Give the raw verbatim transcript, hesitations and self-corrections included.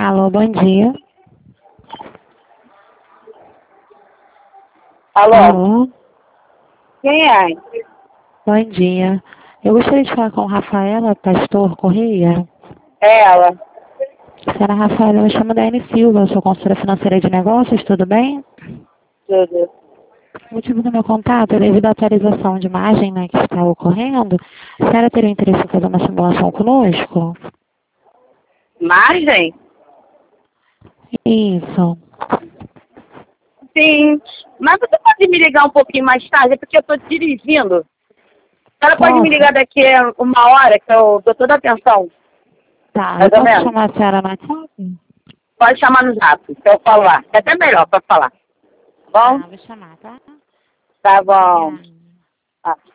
Alô, bom dia. Alô? Alô, Quem é? bom dia. Eu gostaria de falar com Rafaela Pastor Correia. É ela. Senhora Rafaela, eu me chamo Daiane Silva, eu sou consultora financeira de negócios, tudo bem? Tudo. O motivo do meu contato é devido à atualização de imagem, né, que está ocorrendo. A senhora teria interesse em fazer uma simulação conosco? Margem? Isso. Sim. Mas você pode me ligar um pouquinho mais tarde, porque eu estou dirigindo. A senhora pode me ligar Posso? daqui a uma hora, que eu dou toda a atenção, Tá, mais eu ou posso menos? chamar a senhora no WhatsApp? Pode chamar no zap, que eu falo lá. É até melhor para falar. Bom? Tá, vou chamar, tá? Tá bom. Obrigada. Ah.